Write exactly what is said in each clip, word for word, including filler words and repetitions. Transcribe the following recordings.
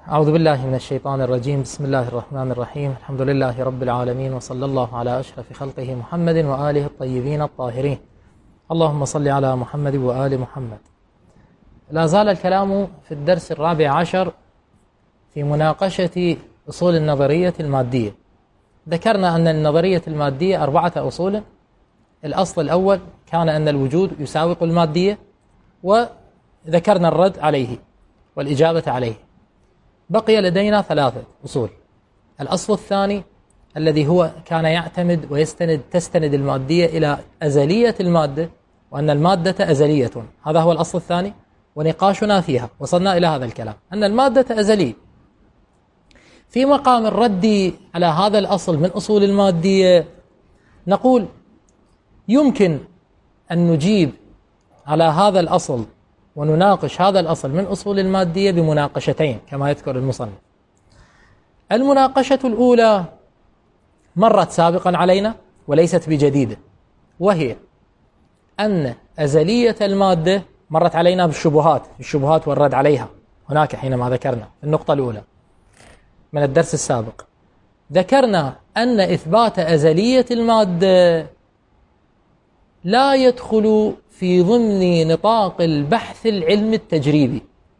أعوذ بالله من الشيطان الرجيم. بسم الله الرحمن الرحيم. الحمد لله رب العالمين، وصلى الله على أشرف خلقه محمد وآله الطيبين الطاهرين. اللهم صل على محمد وآل محمد. لا زال الكلام في الدرس الرابع عشر في مناقشة أصول النظرية المادية. ذكرنا أن النظرية المادية أربعة أصول. الأصل الأول كان أن الوجود يساوق المادية، وذكرنا الرد عليه والإجابة عليه. بقي لدينا ثلاثة أصول. الأصل الثاني الذي هو كان يعتمد ويستند تستند المادية إلى أزلية المادة، وأن المادة أزلية. هذا هو الأصل الثاني، ونقاشنا فيها وصلنا إلى هذا الكلام أن المادة أزلية. في مقام الرد على هذا الأصل من أصول المادية نقول يمكن أن نجيب على هذا الأصل ونناقش هذا الأصل من أصول المادية بمناقشتين كما يذكر المصنف. المناقشة الأولى مرت سابقا علينا وليست بجديدة، وهي أن أزلية المادة مرت علينا بالشبهات الشبهات والرد عليها هناك حينما ذكرنا النقطة الأولى من الدرس السابق. ذكرنا أن إثبات أزلية المادة لا يدخل في ضمن نطاق البحث العلمي التجريبي،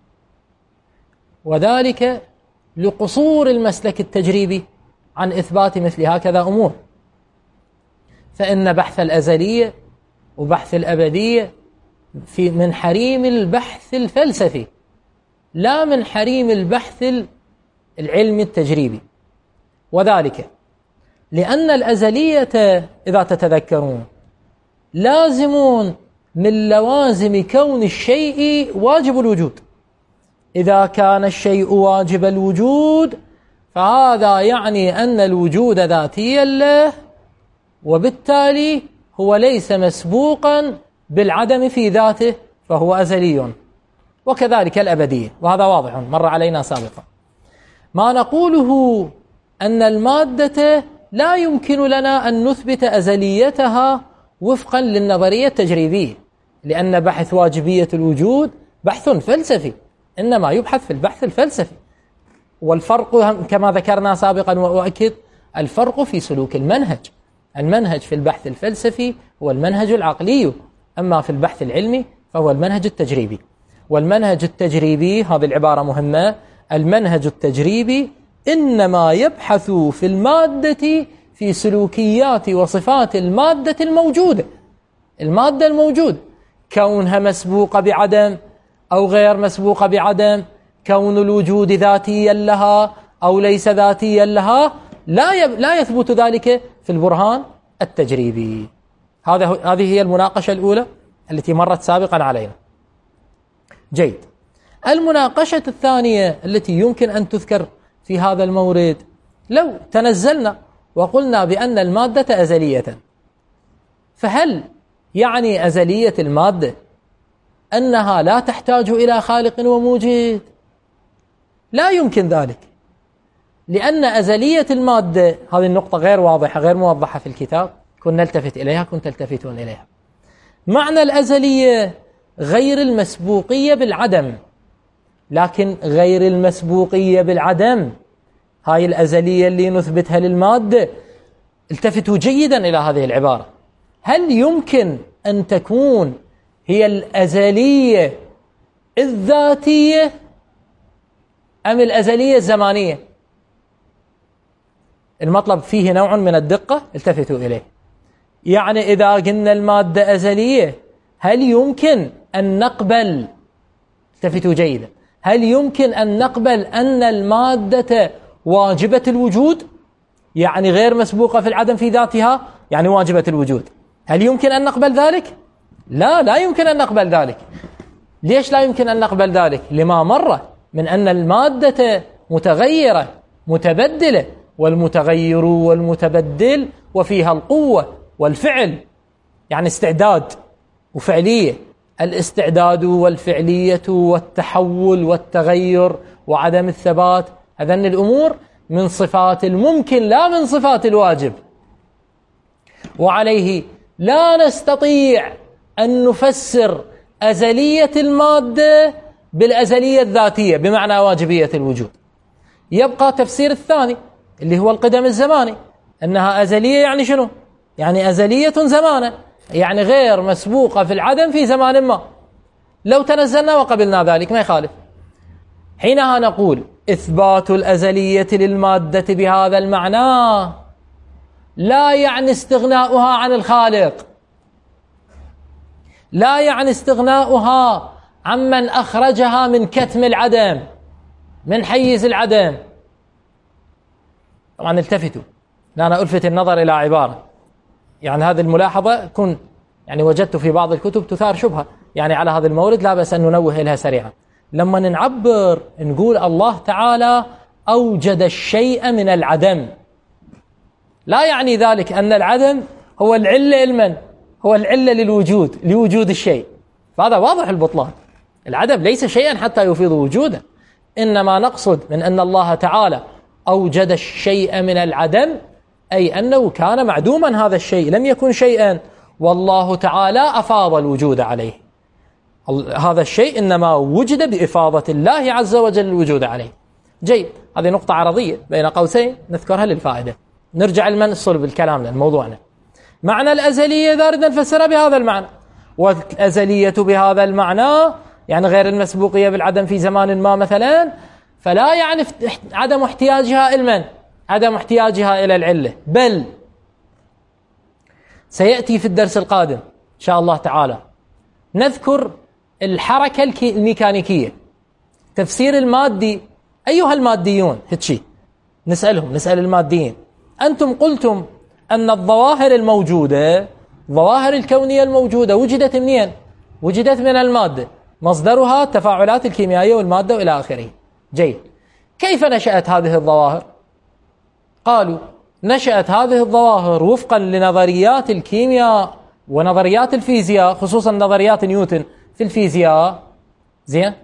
وذلك لقصور المسلك التجريبي عن إثبات مثل هكذا أمور. فإن بحث الأزلية وبحث الأبدية في من حريم البحث الفلسفي، لا من حريم البحث العلمي التجريبي. وذلك لأن الأزلية إذا تتذكرون لازمون من لوازم كون الشيء واجب الوجود. إذا كان الشيء واجب الوجود فهذا يعني أن الوجود ذاتيا له، وبالتالي هو ليس مسبوقا بالعدم في ذاته فهو أزلي. وكذلك الأبدية، وهذا واضح مر علينا سابقا. ما نقوله أن المادة لا يمكن لنا أن نثبت أزليتها وفقا للنظرية التجريبية، لأن بحث واجبية الوجود بحث فلسفي، إنما يبحث في البحث الفلسفي. والفرق كما ذكرنا سابقا وأؤكد، الفرق في سلوك المنهج. المنهج في البحث الفلسفي هو المنهج العقلي، أما في البحث العلمي فهو المنهج التجريبي. والمنهج التجريبي، هذه العبارة مهمة، المنهج التجريبي إنما يبحث في المادة في سلوكيات وصفات المادة الموجودة. المادة الموجودة كونها مسبوقة بعدم أو غير مسبوقة بعدم، كون الوجود ذاتيا لها أو ليس ذاتيا لها، لا لا يثبت ذلك في البرهان التجريبي. هذا هذه هي المناقشة الأولى التي مرت سابقا علينا. جيد. المناقشة الثانية التي يمكن أن تذكر في هذا المورد، لو تنزلنا وقلنا بأن المادة أزلية، فهل يعني أزلية المادة أنها لا تحتاج إلى خالق وموجد؟ لا يمكن ذلك، لأن أزلية المادة، هذه النقطة غير واضحة غير موضحة في الكتاب، كنا نلتفت إليها كنت تلتفتون إليها. معنى الأزلية غير المسبوقية بالعدم، لكن غير المسبوقية بالعدم هاي الأزلية اللي نثبتها للمادة. التفتوا جيدا إلى هذه العبارة. هل يمكن أن تكون هي الأزلية الذاتية أم الأزلية الزمانية؟ المطلب فيه نوع من الدقة، التفتوا إليه. يعني إذا قلنا المادة أزلية، هل يمكن أن نقبل، التفتوا جيدا، هل يمكن أن نقبل أن المادة واجبة الوجود، يعني غير مسبوقة في العدم في ذاتها، يعني واجبة الوجود؟ هل يمكن أن نقبل ذلك؟ لا لا يمكن أن نقبل ذلك. ليش لا يمكن أن نقبل ذلك؟ لما مر من أن المادة متغيرة متبدلة، والمتغير والمتبدل وفيها القوة والفعل، يعني استعداد وفعلية. الاستعداد والفعلية والتحول والتغير وعدم الثبات، هذين الأمور من صفات الممكن لا من صفات الواجب. وعليه لا نستطيع أن نفسر أزلية المادة بالأزلية الذاتية بمعنى واجبية الوجود. يبقى تفسير الثاني اللي هو القدم الزماني، أنها أزلية يعني شنو؟ يعني أزلية زمانا، يعني غير مسبوقة في العدم في زمان ما. لو تنزلنا وقبلنا ذلك ما يخالف. حينها نقول إثبات الأزلية للمادة بهذا المعنى لا يعني استغناؤها عن الخالق، لا يعني استغناؤها عمن أخرجها من كتم العدم، من حيز العدم. طبعا التفتوا، أنا ألفت النظر إلى عبارة، يعني هذه الملاحظة كنت يعني وجدت في بعض الكتب تثار شبهة يعني على هذا المورد، لا بأس أن ننوه إليها سريعا. لما نعبر نقول الله تعالى أوجد الشيء من العدم، لا يعني ذلك أن العدم هو العلة المن هو العلة للوجود، لوجود الشيء، فهذا واضح البطلان. العدم ليس شيئا حتى يفيض وجوده، إنما نقصد من أن الله تعالى أوجد الشيء من العدم أي أنه كان معدوما، هذا الشيء لم يكن شيئا، والله تعالى أفاض الوجود عليه. هذا الشيء إنما وجد بإفاضة الله عز وجل الوجود عليه. جيد، هذه نقطة عرضية بين قوسين نذكرها للفائدة. نرجع لمن صلب الكلام لموضوعنا. معنى الأزلية إذا أردنا نفسرها بهذا المعنى، والأزلية بهذا المعنى يعني غير المسبوقية بالعدم في زمان ما مثلا، فلا يعني عدم احتياجها إلى من؟ عدم احتياجها إلى العلة، بل سيأتي في الدرس القادم إن شاء الله تعالى نذكر الحركة الميكانيكية، تفسير المادي. أيها الماديون، هتشي نسألهم، نسأل الماديين، أنتم قلتم أن الظواهر الموجودة، الظواهر الكونية الموجودة وجدت منين؟ وجدت من المادة، مصدرها التفاعلات الكيميائية والمادة وإلى آخره. جيد، كيف نشأت هذه الظواهر؟ قالوا نشأت هذه الظواهر وفقا لنظريات الكيمياء ونظريات الفيزياء، خصوصا نظريات نيوتن في الفيزياء. زين،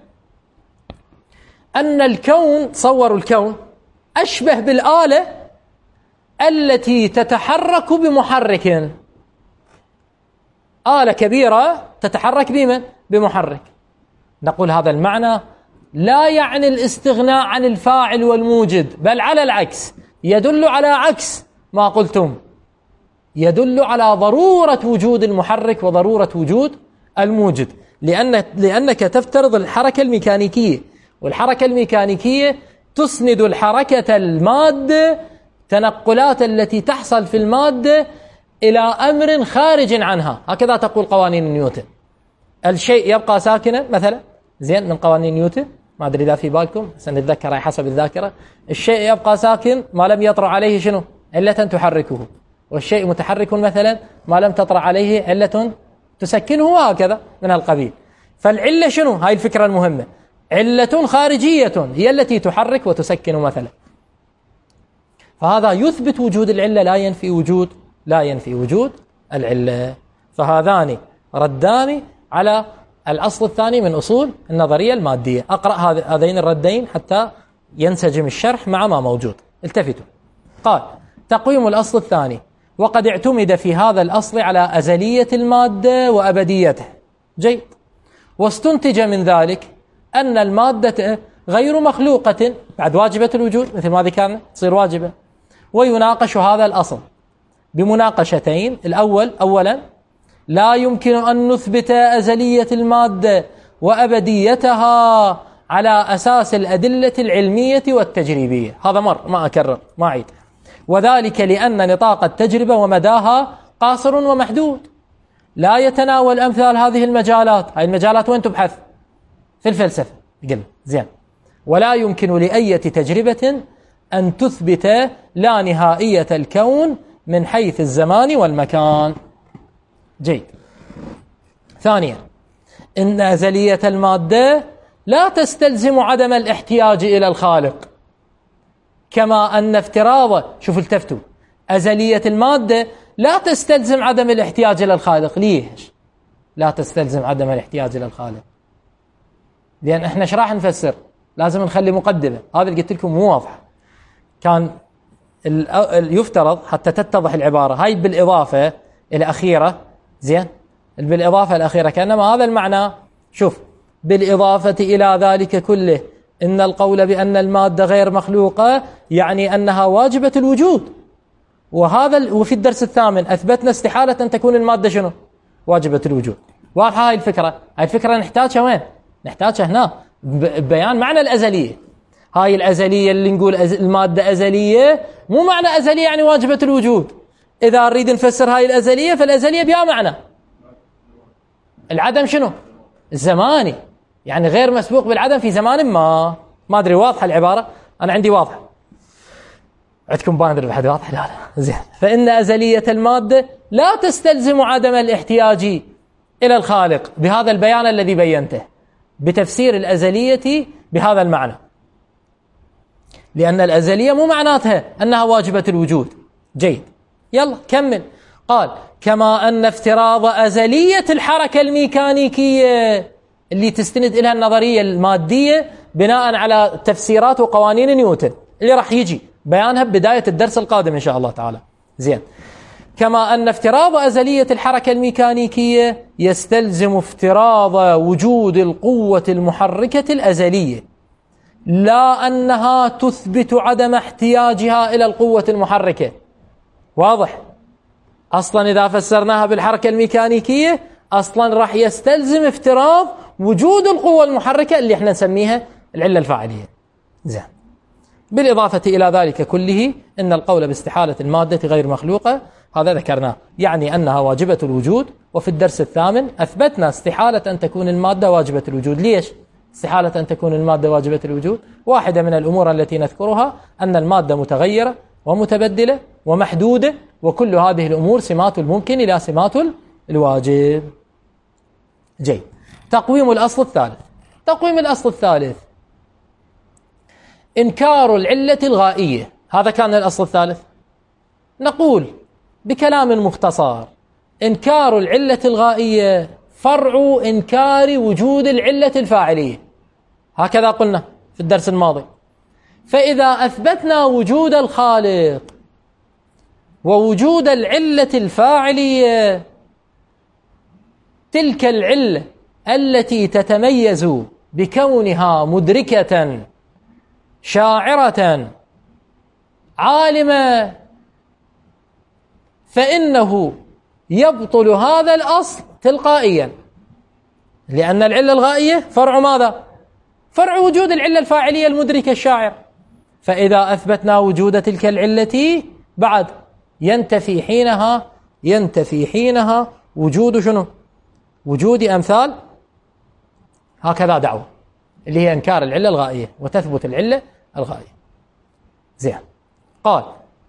أن الكون، صوروا الكون أشبه بالآلة التي تتحرك بمحرك، آلة كبيرة تتحرك بمن؟ بمحرك. نقول هذا المعنى لا يعني الاستغناء عن الفاعل والموجد، بل على العكس، يدل على عكس ما قلتم، يدل على ضرورة وجود المحرك وضرورة وجود الموجد، لأن لأنك تفترض الحركة الميكانيكية، والحركة الميكانيكية تسند الحركة المادة، تنقلات التي تحصل في المادة إلى أمر خارج عنها، هكذا تقول قوانين نيوتن. الشيء يبقى ساكنا مثلا، زين، من قوانين نيوتن، ما أدري إذا في بالكم، سنتذكر حسب الذاكرة. الشيء يبقى ساكن ما لم يطرأ عليه شنو؟ علة تحركه، والشيء متحرك مثلا ما لم تطرأ عليه علة تسكنه، وهكذا من القبيل. فالعلة شنو؟ هاي الفكرة المهمة، علة خارجية هي التي تحرك وتسكن مثلا. فهذا يثبت وجود العلة، لا ينفي وجود لا ينفي وجود العلة. فهذان ردان على الأصل الثاني من أصول النظرية المادية. أقرأ هذين الردين حتى ينسجم الشرح مع ما موجود. التفتوا. قال: تقويم الأصل الثاني: وقد اعتمد في هذا الأصل على أزلية المادة وأبديته. جيد. واستنتج من ذلك أن المادة غير مخلوقة، بعد واجبة الوجود مثل ما ذكرنا تصير واجبة. ويناقش هذا الأصل بمناقشتين: الأول أولا لا يمكن أن نثبت أزلية المادة وأبديتها على أساس الأدلة العلمية والتجريبية. هذا مر ما أكرر ما أعيد. وذلك لأن نطاق التجربة ومداها قاصر ومحدود، لا يتناول أمثال هذه المجالات. هذه المجالات وين تبحث؟ في الفلسفة. قل زين. ولا يمكن لأي تجربة أن تثبت لا نهائية الكون من حيث الزمان والمكان. جيد. ثانيا، إن أزلية المادة لا تستلزم عدم الاحتياج إلى الخالق، كما أن افتراض، شوف التفتوا، أزلية المادة لا تستلزم عدم الاحتياج إلى الخالق. ليش لا تستلزم عدم الاحتياج إلى الخالق؟ لأن إحنا ايش راح نفسر؟ لازم نخلي مقدمة. هذا اللي قلت لكم مو واضح. كان يفترض حتى تتضح العبارة هاي بالإضافة الأخيرة، زين، بالإضافة الأخيرة، كأنما هذا المعنى. شوف: بالإضافة إلى ذلك كله إن القول بأن المادة غير مخلوقة يعني أنها واجبة الوجود. وهذا وفي الدرس الثامن أثبتنا استحالة أن تكون المادة شنو؟ واجبة الوجود. واضحة هاي الفكرة؟ هاي الفكرة نحتاجها وين؟ نحتاجها هنا ببيان معنى الأزلية. هاي الأزلية اللي نقول أز... المادة أزلية، مو معنى أزلية يعني واجبة الوجود. إذا نريد نفسر هاي الأزلية فالأزلية بها معنى العدم شنو؟ الزماني، يعني غير مسبوق بالعدم في زمان ما. ما أدري واضحة العبارة؟ أنا عندي واضحة، عندكم بانر بعد واضح؟ لا لا زين. فإن أزلية المادة لا تستلزم عدم الاحتياج إلى الخالق بهذا البيان الذي بينته، بتفسير الأزلية بهذا المعنى، لأن الأزلية مو معناتها أنها واجبة الوجود. جيد، يلا كمل. قال كما أن افتراض أزلية الحركة الميكانيكية اللي تستند إليها النظرية المادية بناء على تفسيرات وقوانين نيوتن اللي راح يجي بيانها بداية الدرس القادم إن شاء الله تعالى. زين. كما أن افتراض أزلية الحركة الميكانيكية يستلزم افتراض وجود القوة المحركة الأزلية، لا أنها تثبت عدم احتياجها إلى القوة المحركة. واضح؟ أصلا إذا فسرناها بالحركة الميكانيكية أصلا راح يستلزم افتراض وجود القوة المحركة اللي احنا نسميها العلة الفاعلية. زين. بالإضافة إلى ذلك كله إن القول باستحالة المادة غير مخلوقة هذا ذكرناه، يعني أنها واجبة الوجود. وفي الدرس الثامن أثبتنا استحالة أن تكون المادة واجبة الوجود. ليش استحالة أن تكون المادة واجبة الوجود؟ واحدة من الأمور التي نذكرها أن المادة متغيرة ومتبدلة ومحدودة، وكل هذه الأمور سمات الممكن لا سمات الواجب. جيد. تقويم الأصل الثالث. تقويم الأصل الثالث إنكار العلة الغائية. هذا كان الأصل الثالث. نقول بكلام مختصر إنكار العلة الغائية فرع إنكار وجود العلة الفاعلية، هكذا قلنا في الدرس الماضي. فإذا أثبتنا وجود الخالق ووجود العلة الفاعلية، تلك العلة التي تتميز بكونها مدركة شاعرة عالمة، فإنه يبطل هذا الأصل تلقائيا، لأن العلة الغائية فرع ماذا؟ فرع وجود العلة الفاعلية المدركة الشاعر. فإذا أثبتنا وجود تلك العلة بعد ينتفي حينها ينتفي حينها وجود شنو؟ وجود أمثال هكذا دعوة اللي هي إنكار العلة الغائية، وتثبت العلة الغائية. زين. قال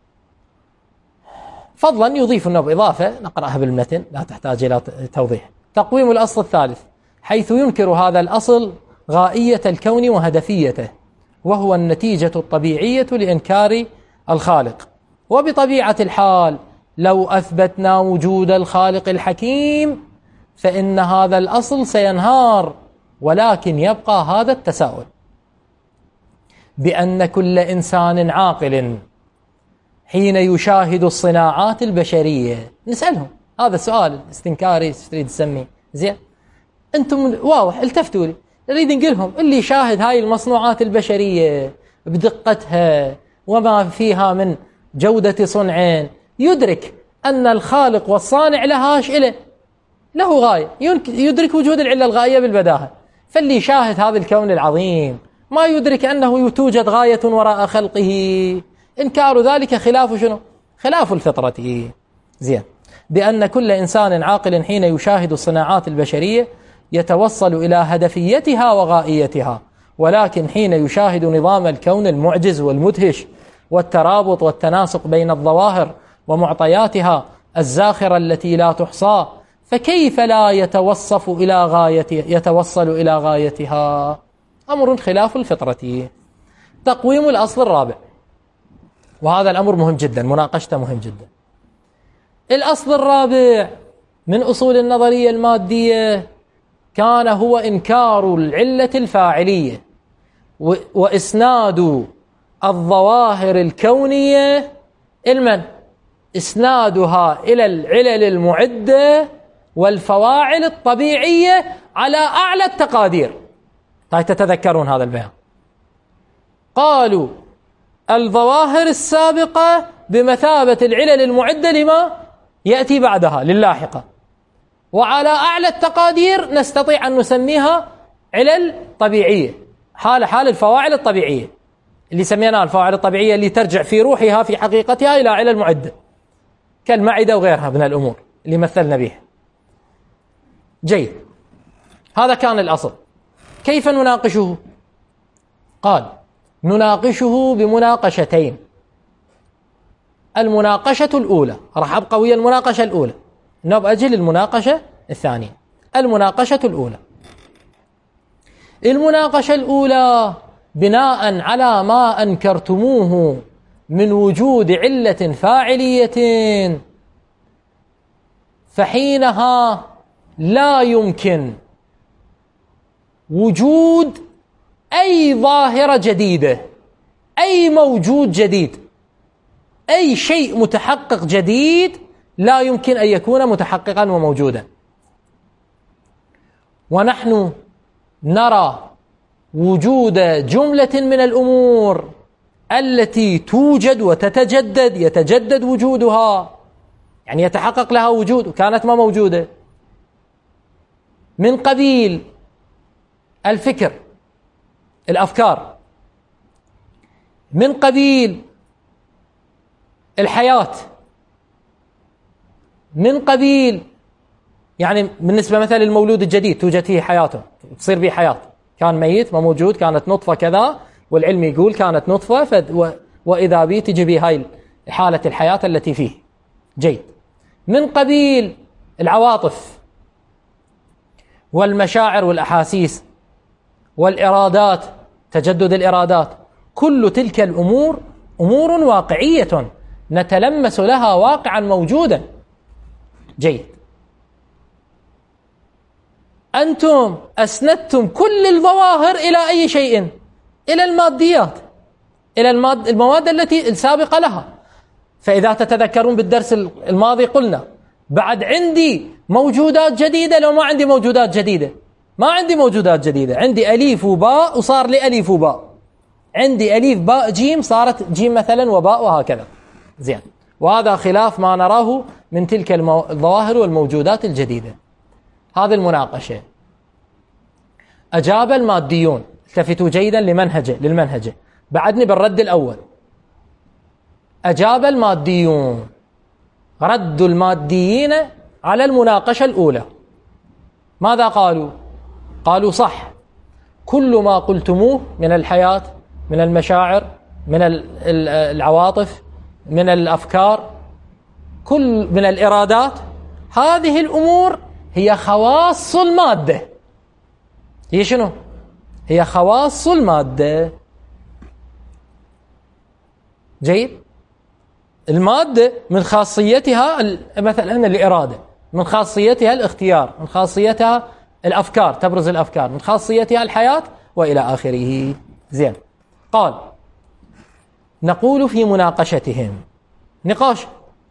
فضلا يضيف النوب إضافة نقرأها بالمتن لا تحتاج إلى توضيح. تقويم الأصل الثالث حيث ينكر هذا الأصل غائية الكون وهدفيته، وهو النتيجة الطبيعية لإنكار الخالق. وبطبيعة الحال لو أثبتنا وجود الخالق الحكيم فإن هذا الأصل سينهار، ولكن يبقى هذا التساؤل بأن كل إنسان عاقل حين يشاهد الصناعات البشرية، نسألهم هذا السؤال استنكاري تريد تسميه. زين، أنتم واضح التفتوا لي، نريد نقولهم اللي يشاهد هاي المصنوعات البشرية بدقتها وما فيها من جودة صنع يدرك أن الخالق والصانع لهاش إله له غاية، يدرك وجود العلة الغائية بالبداهة. فاللي يشاهد هذا الكون العظيم ما يدرك أنه توجد غاية وراء خلقه. إنكار ذلك خلاف شنو؟ خلاف الفطرة. زين. بأن كل إنسان عاقل حين يشاهد الصناعات البشرية يتوصل إلى هدفيتها وغائيتها، ولكن حين يشاهد نظام الكون المعجز والمدهش والترابط والتناسق بين الظواهر ومعطياتها الزاخرة التي لا تحصى، فكيف لا يتوصف إلى غايتها يتوصل إلى غايتها؟ أمر خلاف الفطرة. تقويم الأصل الرابع، وهذا الأمر مهم جدا، مناقشته مهم جدا. الأصل الرابع من أصول النظرية المادية كان هو إنكار العلة الفاعلية وإسناد الظواهر الكونية المن إسنادها إلى العلل المعدة والفواعل الطبيعية على أعلى التقادير. هاي تتذكرون هذا البيان. قالوا الظواهر السابقة بمثابة العلل المعدة لما يأتي بعدها للاحقة، وعلى أعلى التقادير نستطيع أن نسميها علل طبيعية، حال حال الفواعل الطبيعية اللي سميناها الفواعل الطبيعية اللي ترجع في روحها في حقيقتها إلى علل معدة كالمعدة وغيرها من الأمور اللي مثلنا بها. جيد، هذا كان الأصل. كيف نناقشه؟ قال نناقشه بمناقشتين. المناقشة الأولى، راح أبقى ويا المناقشة الأولى، نبقى أجل المناقشة الثانية. المناقشة الأولى، المناقشة الأولى بناء على ما أنكرتموه من وجود علة فاعلية، فحينها لا يمكن وجود أي ظاهرة جديدة، أي موجود جديد، أي شيء متحقق جديد لا يمكن أن يكون متحققا وموجودا. ونحن نرى وجود جملة من الأمور التي توجد وتتجدد، يتجدد وجودها، يعني يتحقق لها وجود وكانت ما موجودة، من قبيل الفكر، الأفكار، من قبيل الحياة، من قبيل يعني بالنسبة مثلا للمولود الجديد توجد فيه حياته، تصير به حياة، كان ميت ما موجود، كانت نطفة كذا، والعلم يقول كانت نطفة فد و... وإذا بي تجي به هاي حالة الحياة التي فيه. جيد، من قبيل العواطف والمشاعر والأحاسيس والإرادات، تجدد الإرادات، كل تلك الأمور أمور واقعية نتلمس لها واقعا موجودا. جيد، أنتم أسندتم كل الظواهر إلى أي شيء؟ إلى الماديات، إلى الماد المواد التي السابقة لها. فإذا تتذكرون بالدرس الماضي قلنا بعد عندي موجودات جديدة، لو ما عندي موجودات جديدة، ما عندي موجودات جديدة، عندي أليف وباء وصار لي أليف وباء، عندي أليف باء جيم صارت جيم مثلا وباء وهكذا. زين، وهذا خلاف ما نراه من تلك الظواهر والموجودات الجديدة. هذه المناقشة. أجاب الماديون، التفتوا جيدا لمنهجه للمنهجة، بعدني بالرد الأول. أجاب الماديون، رد الماديين على المناقشة الأولى ماذا قالوا؟ قالوا صح، كل ما قلتموه من الحياة، من المشاعر، من العواطف، من الأفكار، كل من الإرادات، هذه الأمور هي خواص المادة. هي شنو؟ هي خواص المادة. جيد، المادة من خاصيتها مثلا الإرادة، من خاصيتها الاختيار، من خاصيتها الأفكار، تبرز الأفكار، من خاصيتها الحياة وإلى آخره. زين، قال نقول في مناقشتهم، نقاش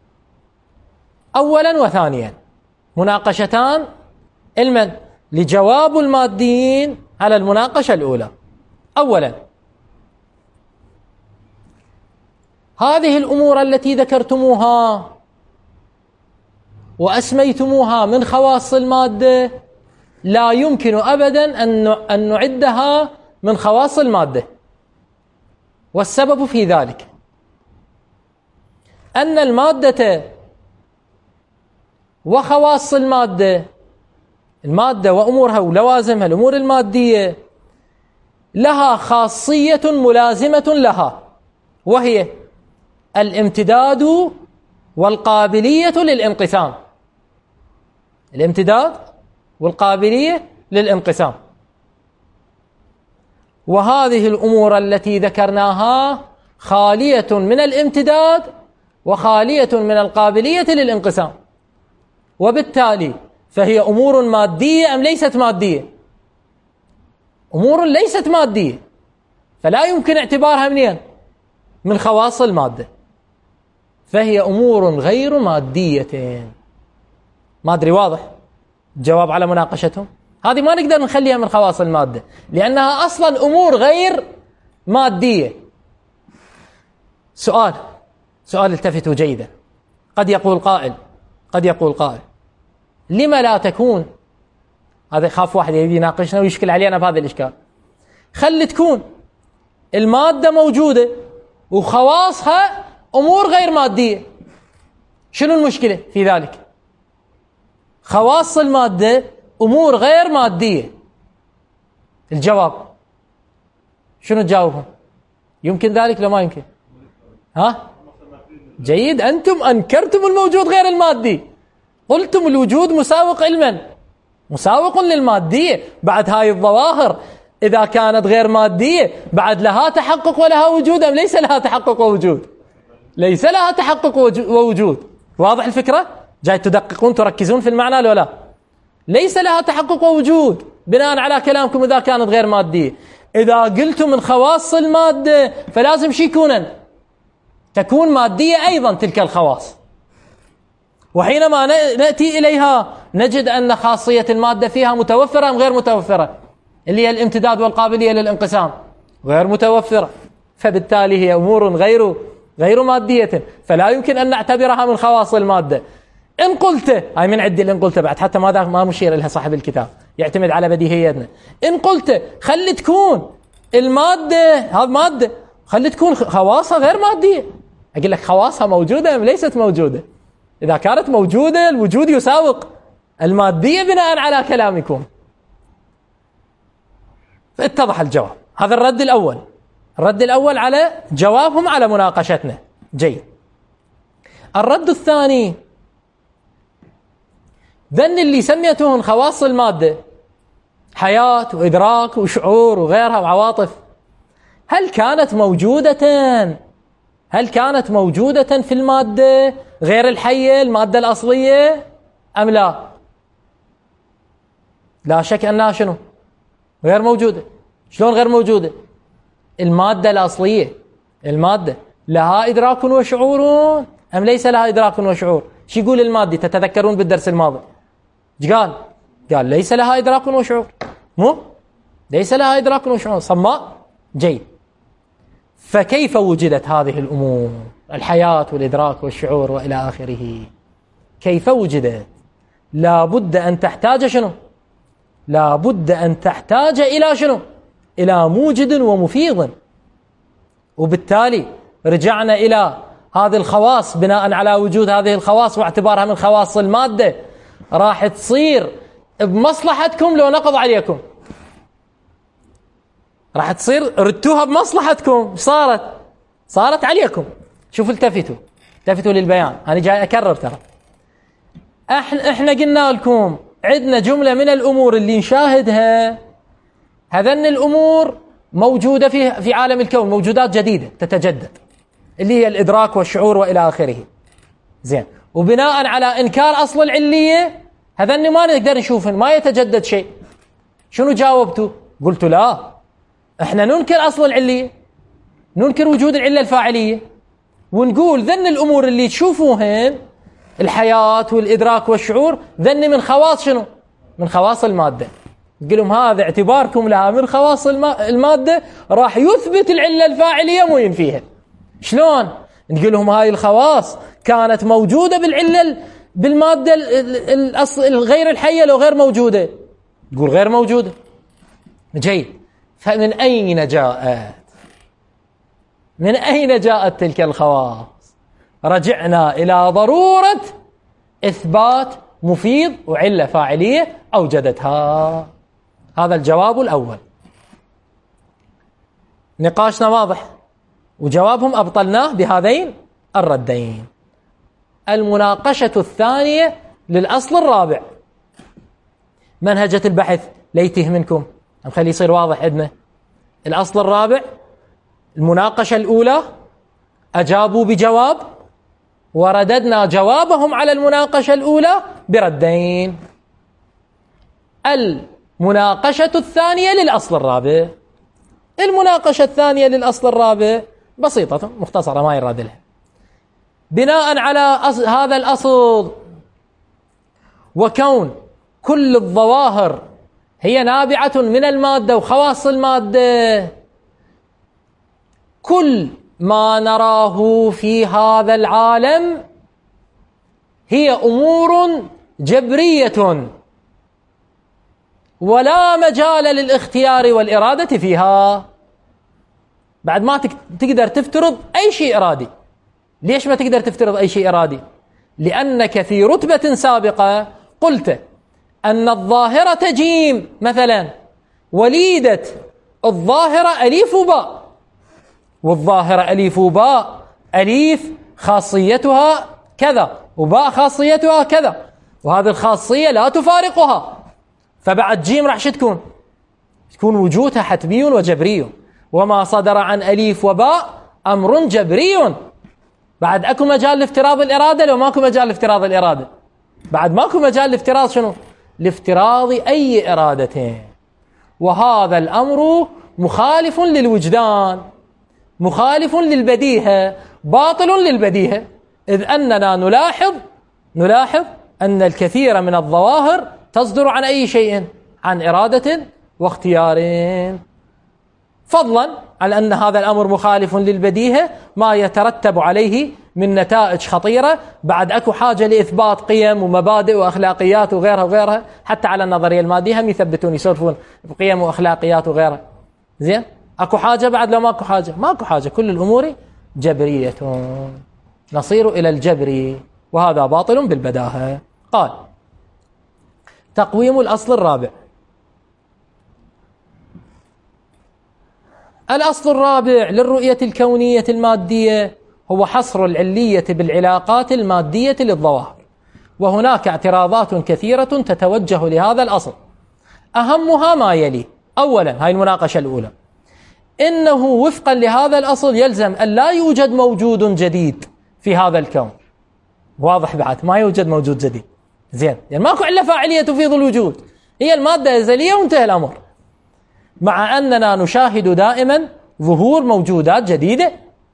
أولا وثانيا، مناقشتان علما لجواب الماديين على المناقشة الأولى. أولا، هذه الأمور التي ذكرتموها وأسميتموها من خواص المادة لا يمكن أبدا أن نعدها من خواص المادة. والسبب في ذلك أن المادة وخواص المادة، المادة وأمورها ولوازمها، الأمور المادية لها خاصية ملازمة لها، وهي الامتداد والقابلية للانقسام. الامتداد والقابلية للانقسام. وهذه الأمور التي ذكرناها خالية من الامتداد وخالية من القابلية للانقسام، وبالتالي فهي أمور مادية أم ليست مادية؟ أمور ليست مادية، فلا يمكن اعتبارها منين؟ من خواص المادة، فهي أمور غير مادية. ما أدري واضح الجواب على مناقشتهم؟ هذه ما نقدر نخليها من خواص المادة، لأنها أصلا أمور غير مادية. سؤال سؤال التفتوا جيدا. قد يقول قائل قد يقول قائل لما لا تكون، هذا خاف واحد يبي يناقشنا ويشكل علينا بهذا الإشكال، خلي تكون المادة موجودة وخواصها أمور غير مادية، شنو المشكلة في ذلك؟ خواص المادة أمور غير مادية. الجواب شنو تجاوبهم؟ يمكن ذلك لو ما يمكن؟ ها؟ جيد. أنتم أنكرتم الموجود غير المادي، قلتم الوجود مساوق علما، مساوق للمادية. بعد هاي الظواهر إذا كانت غير مادية بعد لها تحقق ولها وجود أم ليس لها تحقق ووجود؟ ليس لها تحقق ووجود. واضح الفكرة؟ جاي تدققون تركزون في المعنى لو لا؟ ليس لها تحقق ووجود بناء على كلامكم إذا كانت غير مادية. إذا قلتم من خواص المادة فلازم شي يكونن تكون مادية أيضا تلك الخواص. وحينما نأتي إليها نجد أن خاصية المادة فيها متوفرة أم غير متوفرة؟ اللي هي الامتداد والقابلية للانقسام غير متوفرة، فبالتالي هي أمور غير غير مادية، فلا يمكن أن نعتبرها من خواص المادة. إن قلت هاي من عدي إن قلت بعد حتى ما ما مشير لها صاحب الكتاب، يعتمد على بديهيتنا. إن قلت خلي تكون المادة هذه مادة، خلي تكون خواصها غير مادية، أقول لك خواصها موجودة أم ليست موجودة؟ إذا كانت موجودة الوجود يساوق المادية بناء على كلامكم. فاتضح الجواب. هذا الرد الأول، الرد الأول على جوابهم على مناقشتنا. جيد. الرد الثاني، ذن اللي سميتهم خواص المادة، حياة وإدراك وشعور وغيرها وعواطف، هل كانت موجودة هل كانت موجودة في المادة غير الحية المادة الأصلية أم لا؟ لا شك أنها شنو؟ غير موجودة. شلون غير موجودة؟ المادة الأصلية المادة لها إدراك وشعور أم ليس لها إدراك وشعور؟ شو يقول المادة؟ تتذكرون بالدرس الماضي قال قال ليس لها إدراك وشعور، مو ليس لها إدراك وشعور، صماء. جيد. فكيف وجدت هذه الأمور، الحياة والإدراك والشعور وإلى آخره؟ كيف وجدت؟ لا بد أن تحتاج شنو؟ لا بد أن تحتاج إلى شنو؟ إلى موجد ومفيض. وبالتالي رجعنا إلى هذه الخواص بناء على وجود هذه الخواص واعتبارها من خواص المادة، راح تصير بمصلحتكم لو نقض عليكم، راح تصير ردتوها بمصلحتكم، صارت صارت عليكم. شوفوا التفتوا التفتوا للبيان، أنا جاي أكرر ترى. احنا احنا قلنا لكم عندنا جملة من الأمور اللي نشاهدها، هذن الأمور موجودة في في عالم الكون، موجودات جديدة تتجدد، اللي هي الإدراك والشعور وإلى آخره. زين. وبناء على إنكار أصل العلية هذن ما نقدر نشوفن، ما يتجدد شيء. شنو جاوبتوا؟ قلتوا لا، احنا ننكر أصل العلية، ننكر وجود العلة الفاعلية، ونقول ذن الأمور اللي تشوفوهن الحياة والإدراك والشعور ذن من خواص شنو؟ من خواص المادة. نقول لهم هذا اعتباركم لها من خواص المادة راح يثبت العلة الفاعلية مو ينفيها. شلون؟ نقول لهم هاي الخواص كانت موجودة بالعلة بالمادة الغير الحية لو غير موجودة، تقول غير موجودة. جيد. فمن أين جاءت من أين جاءت تلك الخواص؟ رجعنا إلى ضرورة إثبات مفيد وعلة فاعلية أوجدتها. هذا الجواب الأول. نقاشنا واضح، وجوابهم أبطلناه بهذين الردين. المناقشة الثانية للأصل الرابع. منهجة البحث ليته منكم، نخليه يصير واضح عندنا. الأصل الرابع، المناقشة الأولى أجابوا بجواب، ورددنا جوابهم على المناقشة الأولى بردين. المناقشة الثانية للأصل الرابع. المناقشة الثانية للأصل الرابع بسيطة مختصرة ما يراد لها. بناء على هذا الأصل وكون كل الظواهر هي نابعة من المادة وخواص المادة، كل ما نراه في هذا العالم هي أمور جبرية ولا مجال للاختيار والإرادة فيها. بعد ما تقدر تفترض أي شيء إرادي. ليش ما تقدر تفترض أي شيء إرادي؟ لأنك في رتبة سابقة قلت أن الظاهرة جيم مثلا، وليدة الظاهرة أليف وباء، والظاهرة أليف وباء، أليف خاصيتها كذا وباء خاصيتها كذا، وهذه الخاصية لا تفارقها، فبعد جيم راح شو تكون؟ تكون وجودها حتمي وجبري، وما صدر عن أليف وباء أمر جبري. بعد أكو مجال لافتراض الإرادة لو ماكو مجال لافتراض الإرادة؟ بعد ماكو مجال لافتراض شنو؟ لافتراض أي إرادتين. وهذا الأمر مخالف للوجدان، مخالف للبديهة، باطل للبديهة، إذ أننا نلاحظ نلاحظ أن الكثير من الظواهر تصدر عن أي شيء؟ عن إرادة واختيار، فضلا على أن هذا الأمر مخالف للبديهة ما يترتب عليه من نتائج خطيرة. بعد أكو حاجة لإثبات قيم ومبادئ وأخلاقيات وغيرها وغيرها، حتى على النظرية المادية هم يثبتون يسولفون بقيم وأخلاقيات وغيرها. زين، أكو حاجة بعد لو ماكو حاجة؟ ماكو حاجة، كل الأمور جبرية، نصير إلى الجبر، وهذا باطل بالبداهة. قال: تقويم الأصل الرابع. الأصل الرابع للرؤية الكونية المادية هو حصر العلية بالعلاقات المادية للظواهر، وهناك اعتراضات كثيرة تتوجه لهذا الأصل، أهمها ما يلي. أولا، هاي المناقشة الأولى، إنه وفقا لهذا الأصل يلزم أن لا يوجد موجود جديد في هذا الكون. واضح بعد ما يوجد موجود جديد. زين، يعني ماكو علة فاعلية تفيض الوجود، هي المادة أزلية وانتهى الأمر، مع أننا نشاهد دائما ظهور موجودات جديدة،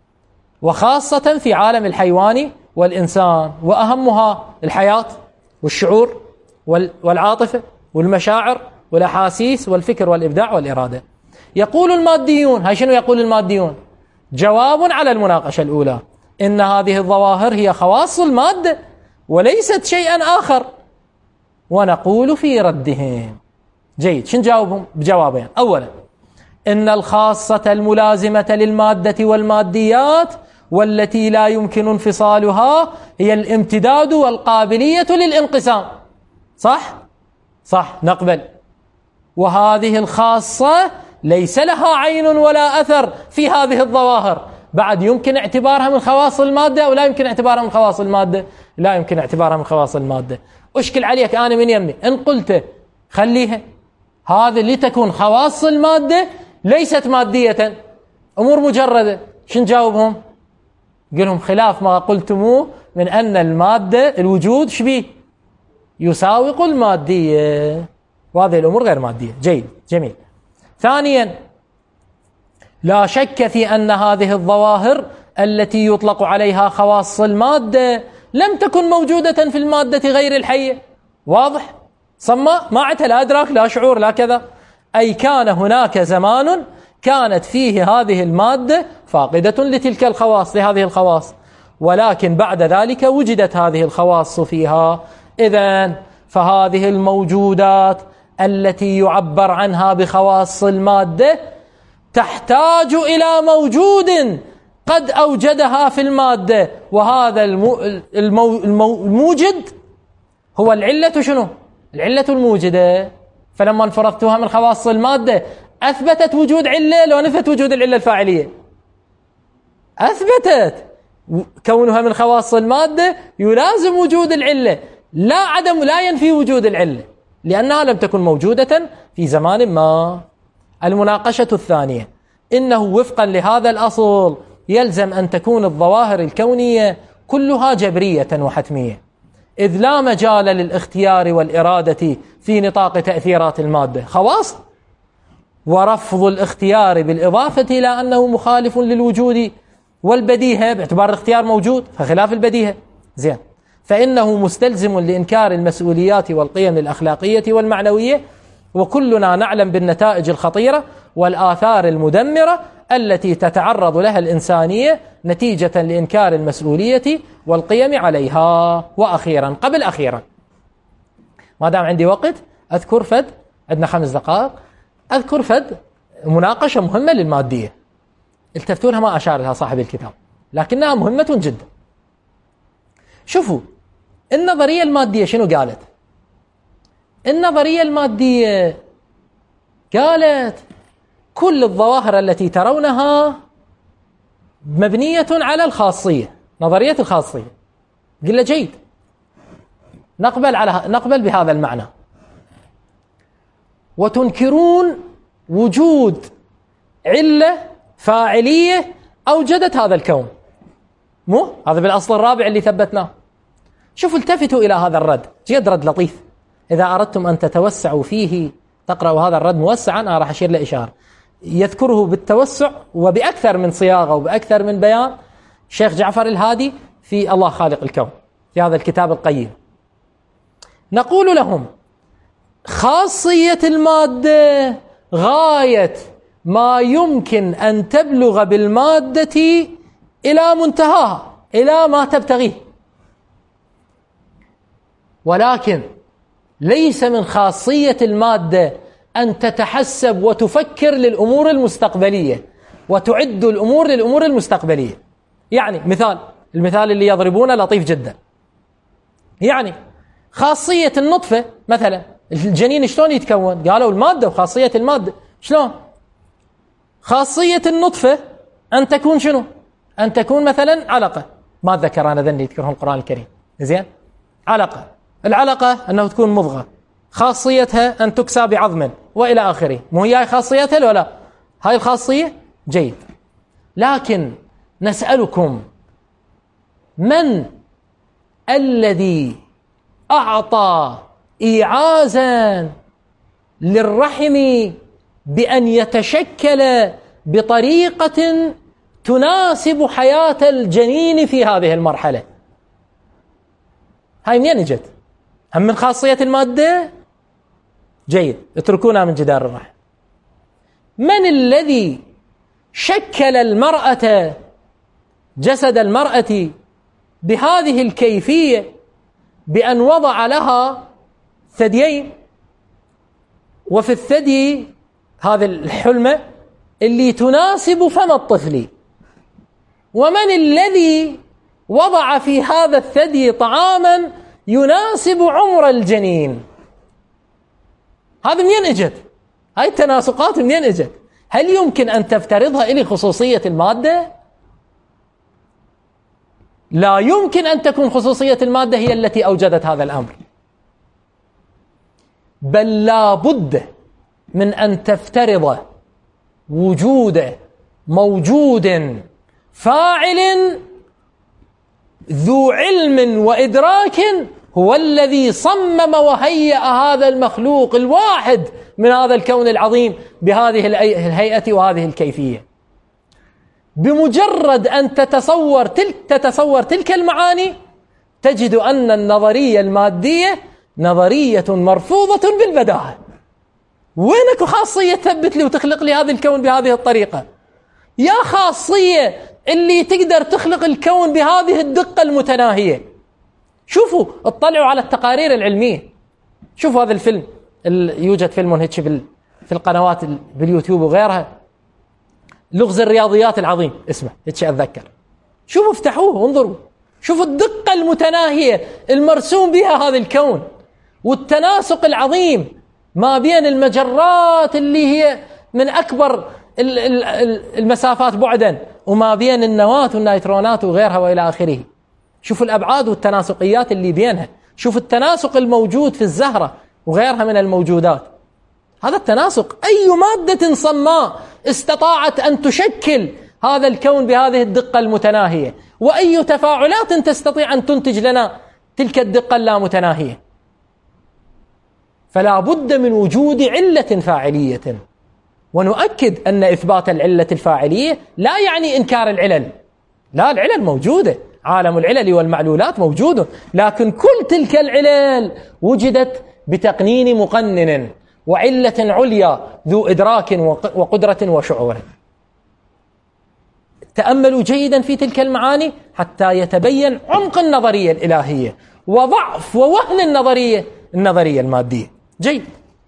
وخاصة في عالم الحيوان والإنسان، وأهمها الحياة والشعور والعاطفة والمشاعر والأحاسيس والفكر والإبداع والإرادة. يقول الماديون، هاي شنو يقول الماديون؟ جواب على المناقشة الأولى، إن هذه الظواهر هي خواص المادة وليست شيئا آخر. ونقول في ردهم، جيد، شن جاوبهم؟ بجوابين. أولا، إن الخاصة الملازمة للمادة والماديات والتي لا يمكن انفصالها هي الامتداد والقابلية للانقسام. صح؟ صح، نقبل. وهذه الخاصة ليس لها عين ولا أثر في هذه الظواهر. بعد يمكن اعتبارها من خواص المادة أو لا يمكن اعتبارها من خواص المادة؟ لا يمكن اعتبارها من خواص المادة. أشكل عليك أنا من يمي إن قلت خليها هذا لتكون خواص المادة ليست مادية، أمور مجردة، شن جاوبهم؟ قلهم خلاف ما قلتموه من أن المادة الوجود شبيه يساوق المادية، وهذه الأمور غير مادية. جيد، جميل. ثانيا، لا شك في أن هذه الظواهر التي يطلق عليها خواص المادة لم تكن موجودة في المادة غير الحية. واضح؟ صما ما عتها لا أدراك لا شعور لا كذا، أي كان هناك زمان كانت فيه هذه المادة فاقدة لتلك الخواص، لهذه الخواص، ولكن بعد ذلك وجدت هذه الخواص فيها. إذن فهذه الموجودات التي يعبر عنها بخواص المادة تحتاج إلى موجود قد أوجدها في المادة، وهذا المو... المو... المو... الموجد هو العلة. شنو؟ العلة الموجدة. فلما انفرضتها من خواص المادة أثبتت وجود علة لو نفت وجود العلة الفاعلية؟ أثبتت. كونها من خواص المادة يلازم وجود العلة، لا عدم لا ينفي وجود العلة، لأنها لم تكن موجودة في زمان ما. المناقشة الثانية، إنه وفقا لهذا الأصل يلزم أن تكون الظواهر الكونية كلها جبرية وحتمية، إذ لا مجال للاختيار والإرادة في نطاق تأثيرات المادة، خواص. ورفض الاختيار بالإضافة إلى أنه مخالف للوجود والبديهة باعتبار الاختيار موجود فخلاف البديهة. زين، فإنه مستلزم لإنكار المسؤوليات والقيم الأخلاقية والمعنوية، وكلنا نعلم بالنتائج الخطيرة والآثار المدمرة التي تتعرض لها الإنسانية نتيجة لإنكار المسؤولية والقيم عليها. وأخيرا قبل أخيرا، ما دام عندي وقت أذكر فد، عندنا خمس دقائق، أذكر فد مناقشة مهمة للمادية التفتوا لها، ما أشار لها صاحب الكتاب لكنها مهمة جدا. شوفوا النظرية المادية شنو قالت؟ النظرية المادية قالت كل الظواهر التي ترونها مبنية على الخاصية، نظرية الخاصية. قلنا جيد، نقبل على نقبل بهذا المعنى، وتنكرون وجود علة فاعلية أوجدت هذا الكون. مو هذا بالأصل الرابع اللي ثبتناه. شوفوا التفتوا إلى هذا الرد، جد رد لطيف، إذا أردتم أن تتوسعوا فيه تقرأوا هذا الرد موسعا، أنا راح أشير لإشارة يذكره بالتوسع وبأكثر من صياغة وبأكثر من بيان شيخ جعفر الهادي في الله خالق الكون في هذا الكتاب القيم. نقول لهم خاصية المادة غاية ما يمكن أن تبلغ بالمادة إلى منتهاها، إلى ما تبتغيه، ولكن ليس من خاصية المادة أن تتحسب وتفكر للأمور المستقبلية وتعد الأمور للأمور المستقبلية. يعني مثال، المثال اللي يضربونه لطيف جدا. يعني خاصية النطفة مثلا، الجنين شلون يتكون؟ قالوا المادة وخاصية المادة شلون؟ خاصية النطفة أن تكون شنو؟ أن تكون مثلا علقة، ما ذكر أنا ذني يذكرهم القرآن الكريم، زين؟ علقة، العلقة أنه تكون مضغة، خاصيتها أن تكسى بعظم وإلى آخره. مو هي خاصيتها ولا لا؟ هاي الخاصية جيد. لكن نسألكم من الذي أعطى إيعازا للرحم بأن يتشكل بطريقة تناسب حياة الجنين في هذه المرحلة؟ هاي منين اجت؟ هم من خاصية المادة؟ جيد، اتركونا من جدار الرحم. من الذي شكل المرأة، جسد المرأة بهذه الكيفية بأن وضع لها ثديين، وفي الثدي هذه الحلمة اللي تناسب فم الطفل؟ ومن الذي وضع في هذا الثدي طعاما يناسب عمر الجنين؟ هذا منين اجت؟ هاي التناسقات منين اجت؟ هل يمكن أن تفترضها إلي خصوصية المادة؟ لا يمكن أن تكون خصوصية المادة هي التي أوجدت هذا الأمر، بل لا بد من أن تفترض وجود موجود فاعل ذو علم وإدراك هو الذي صمم وهيأ هذا المخلوق الواحد من هذا الكون العظيم بهذه الهيئة وهذه الكيفية. بمجرد أن تتصور تلك, تتصور تلك المعاني تجد أن النظرية المادية نظرية مرفوضة بالبداهة. وينك خاصية تثبت لي وتخلق لي هذا الكون بهذه الطريقة؟ يا خاصية اللي تقدر تخلق الكون بهذه الدقة المتناهية. شوفوا اطلعوا على التقارير العلمية، شوفوا هذا الفيلم، يوجد فيلم هيك في القنوات باليوتيوب وغيرها، لغز الرياضيات العظيم اسمه هيك أتذكر. شوفوا افتحوه وانظروا، شوفوا الدقة المتناهية المرسوم بها هذا الكون، والتناسق العظيم ما بين المجرات اللي هي من أكبر المسافات بعدا وما بين النواة والنيترونات وغيرها وإلى آخره. شوفوا الأبعاد والتناسقيات اللي بينها، شوفوا التناسق الموجود في الزهرة وغيرها من الموجودات. هذا التناسق أي مادة صماء استطاعت أن تشكل هذا الكون بهذه الدقة المتناهية؟ وأي تفاعلات تستطيع أن تنتج لنا تلك الدقة اللامتناهية؟ فلا بد من وجود علة فاعلية. ونؤكد أن إثبات العلة الفاعلية لا يعني إنكار العلل، لا، العلل موجودة، عالم العلل والمعلولات موجود، لكن كل تلك العلل وجدت بتقنين مقنن وعلة عليا ذو إدراك وقدرة وشعور. تأملوا جيدا في تلك المعاني حتى يتبين عمق النظرية الإلهية وضعف ووهن النظرية النظرية المادية. جيد.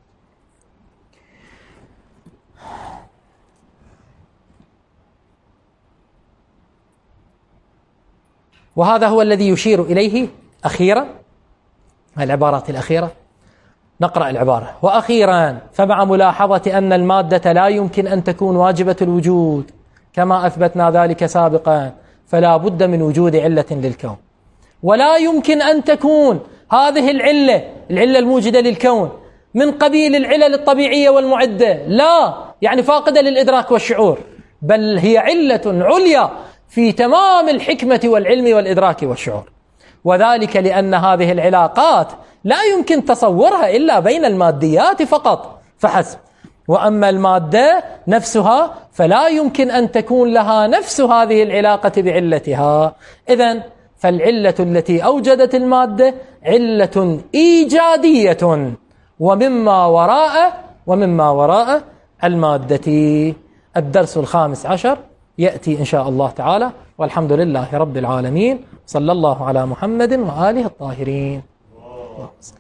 وهذا هو الذي يشير إليه أخيرا العبارات الأخيرة. نقرأ العبارة: وأخيرا فمع ملاحظة أن المادة لا يمكن أن تكون واجبة الوجود كما أثبتنا ذلك سابقا، فلا بد من وجود علة للكون، ولا يمكن أن تكون هذه العلة العلة الموجدة للكون من قبيل العلل الطبيعية والمعدة، لا يعني فاقدة للإدراك والشعور، بل هي علة عليا في تمام الحكمة والعلم والإدراك والشعور. وذلك لأن هذه العلاقات لا يمكن تصورها إلا بين الماديات فقط فحسب، وأما المادة نفسها فلا يمكن أن تكون لها نفس هذه العلاقة بعلتها. إذن فالعلة التي أوجدت المادة علة إيجادية ومما وراء ومما وراء المادة. الدرس الخامس عشر يأتي إن شاء الله تعالى، والحمد لله رب العالمين، صلى الله على محمد وآله الطاهرين.